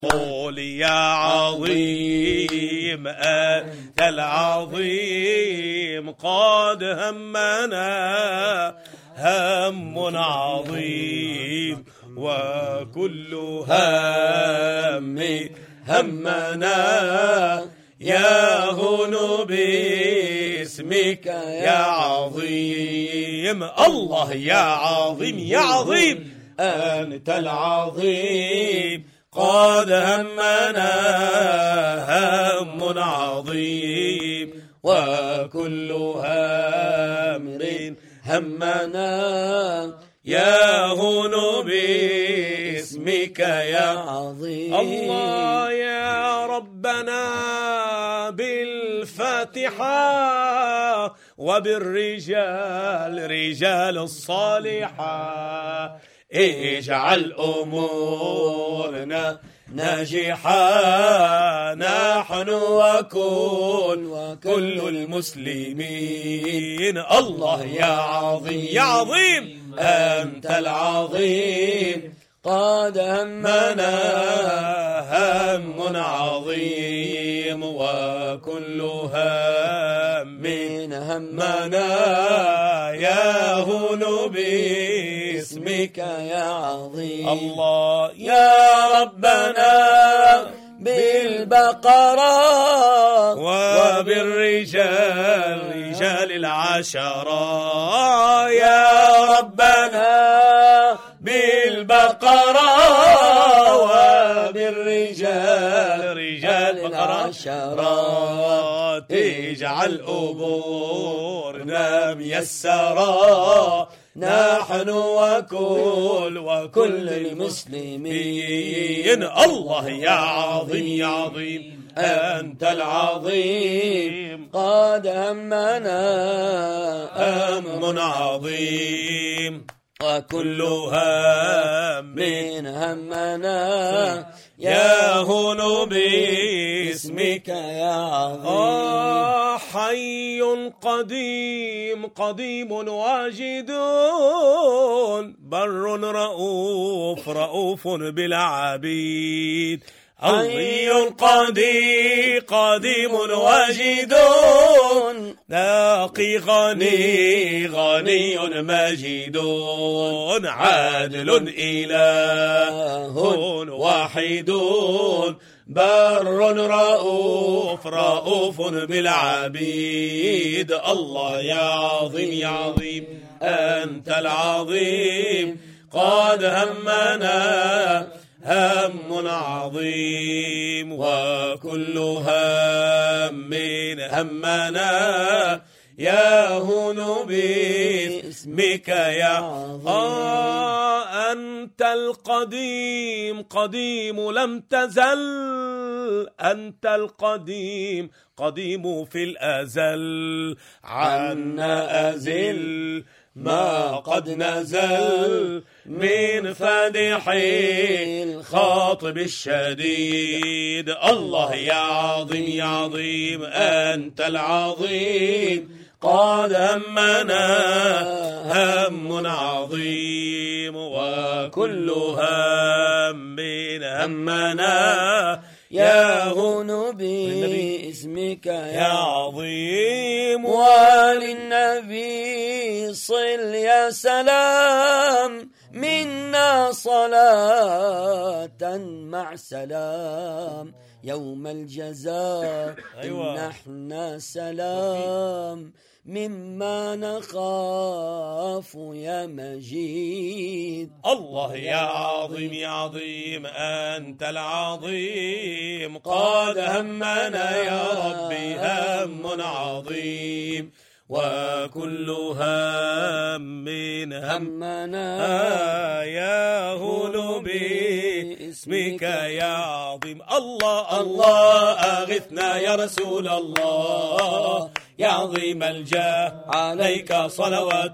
قول يا عظيم أنت العظيم قد همنا هم عظيم وكل هم همنا يهون باسمك يا عظيم. الله يا عظيم يا عظيم أنت العظيم قد همنا هم عظيم وكل همر همنا يهون باسمك يا عظيم. الله يا ربنا بالفاتحة وبالرجال رجال الصالحة اجعل أمورنا ناجحا نحن وكل المسلمين. الله يا عظيم يا عظيم أنت العظيم قد همنا هم عظيم وكل هم همنا يهون باسمك يا عظيم. الله يا ربنا بالبقرة وبالرجال رجال العشرة يا ربنا بالبقرة وبالرجال رجال العشرة تجعل أمورنا ميسرة نحن وكل المسلمين. الله يا عظيم يا عظيم أنت العظيم قد همنا هم عظيم وكل هم همنا يهون باسمك يا عظيم. حي قديم قديم واجد بر رؤوف رؤوف بالعبيد. حي قديم واجد لاقي غني غني مجيد عادل إله واحد بر رؤوف رؤوف بالعبيد. الله يا عظيم يا عظيم أنت العظيم قد همنا هم عظيم وكل هم همنا يهون باسمك يا عظيم. أنت القديم قديم لم تزل أنت القديم قديم في الأزل عنا أزل ما قد نزل من فدح الخاطب الشديد. الله يا عظيم يا عظيم أنت العظيم قد همنا هم عظيم وكل هم همنا يهون باسمك يا عظيم. وللنبي صل يا سلام منا صلاة مع سلام يوم الجزاء. نحن سلام مما نخاف يا مجيد. الله يا عظيم يا عظيم أنت العظيم قد همنا يا ربي هم عظيم وكل هم همنا يهون باسمك يا عظيم. الله الله أغثنا يا رسول الله يا عظيم الجاه عليك صلوات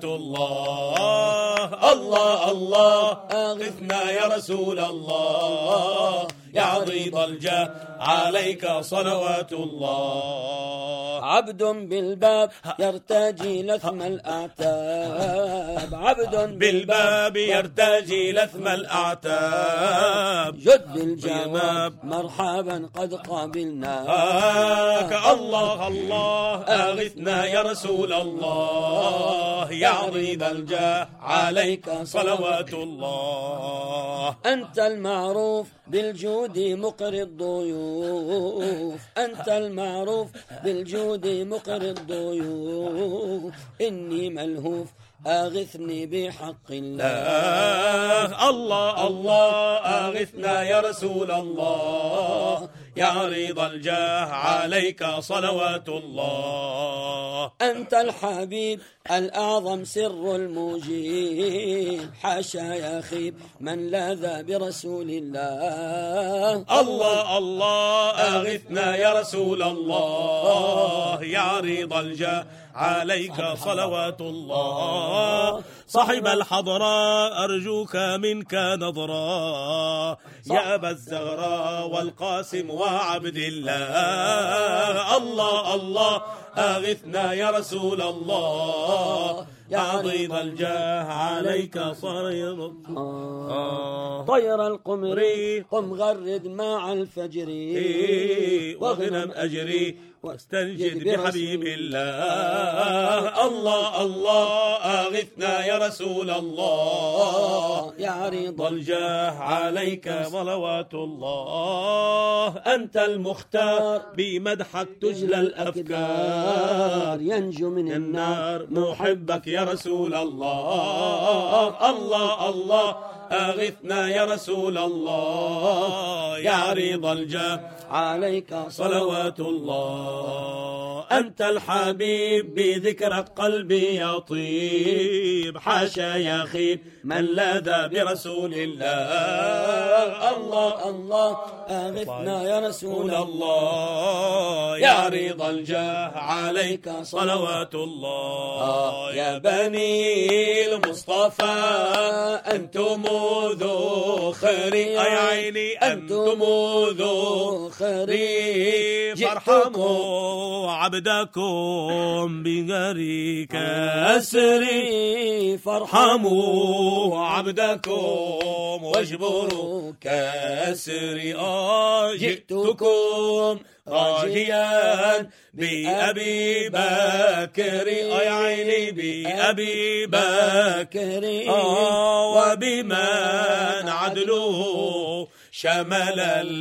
الله. الله الله أغثنا يا رسول الله يا عريض الجاه عليك صلوات الله. عبد بالباب يرتجي لثم الأعتاب، عبد بالباب يرتجي لثم الأعتاب، جد بالجواب مرحبا قد قابلناك. الله الله أغثنا يا رسول الله، يا عريض الجاه عليك صلوات الله. أنت المعروف بالجود مقر الضيوف، أنت المعروف بالجود مقر الضيوف، إني ملهوف أغثني بحق الله. الله الله أغثنا يا رسول الله، يا عريض الجاه عليك صلوات الله. أنت الحبيب الأعظم سر المجيب، حاشا يخيب من لاذ برسول الله. الله الله أغثنا يا رسول الله، يا عريض الجاه عليك صلوات الله. صاحب الحضراء أرجوك منك نظرا، يا أبا الزغراء والقاسم وعبد الله. الله الله أغثنا يا رسول الله، يا عريض الجاه عليك صرير. طير القمر قم غرد مع الفجر، واغنم أجري واستنجد بحبيب الله. الله الله أغثنا يا رسول الله، يا عريض الجاه عليك صلوات الله. أنت المختار بمدحك تجلى الأفكار، ينجو من النار محبك يا رسول الله. الله الله أغثنا يا رسول الله، يا عريض الجاه عليك صلوات الله. أنت الحبيب بذكرك قلبي يطيب، حاشا يخيب من لاذ برسول الله. الله الله أغثنا يا رسول الله، يا عريض الجاه عليك صلوات الله. يا بني المصطفى أنتم ذخري، يا عيني أنتم ذخري، فارحموا عبدكم بغير كسري، فارحموا عبدكم واجبروا كسري. جئتكم راجيا بأبي بكر، يا عيني بأبي بكر، وبمن عدله شمل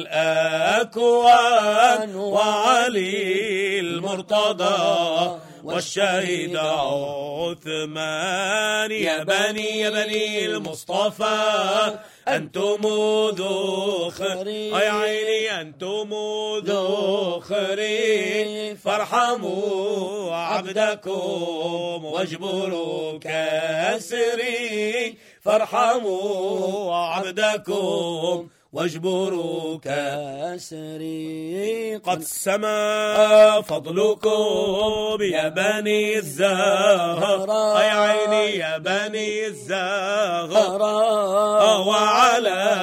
الأكوان، وعلي المرتضى والشهيد عثمان. يا بني المصطفى أنتم ذخري، يا عيني أنتم ذخري، فارحموا عبدكم واجبروا كسري، فارحموا عبدكم واجبروا كسري. قد سما فضلكم يا بني الزهراء، يا عيني يا بني الزهراء، وعلى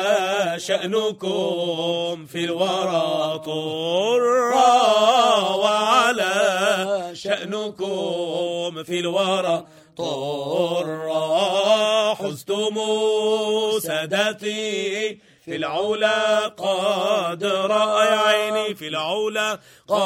شأنكم في الورى طرا، وعلى شأنكم في الورى طرا. حزتم سادتي في العلا قادرا، يا عيني في العلا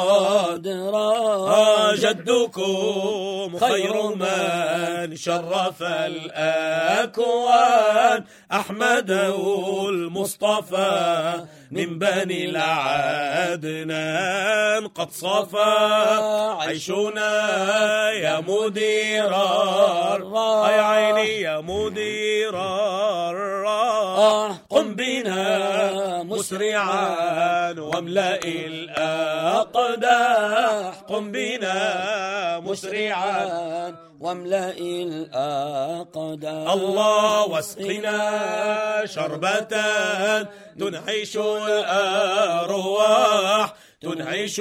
قادرا. جدكم خير من شرف الأكوان، أحمد المصطفى من بني العدنان. قد صفى عيشنا يا مدير الراء، يا عيني يا مدير الراء. قم بنا مسرعا واملأ الأقداح، قم بنا مسرعا واملأ الأقداح. الله واسقنا شربة تنعش الأرواح، تنعش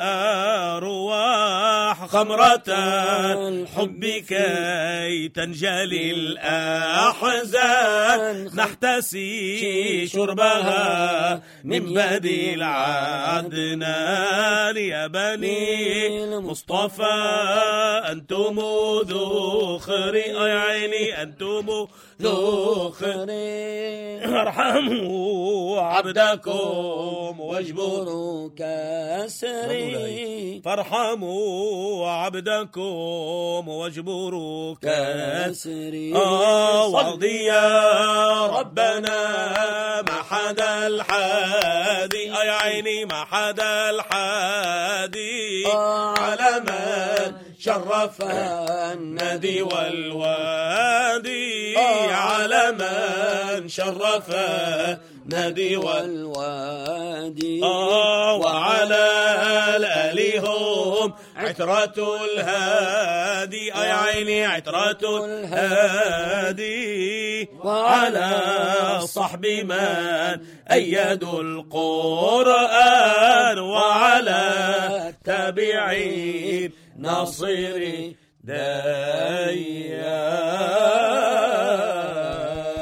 الأرواح خمرة الحب كي تنجلي الأحزان نحتسي شربها من بديل عدنان يا بني المصطفى أنتم ذخري يا عيني أنتم ذخري ارحموا عبدكم واجبروا كسري فارحموا عبدكم واجبروا كسري وارضي يا ربنا ما حدا الحادي يا عيني ما حدا الحادي على من شرف النادي والوادي على من شرف النادي والوادي وعلى الآل هم عترة الهادي يا عيني عترة الهادي وعلى الصحب من أيدوا القرآن وعلى التابعين ناصري ديان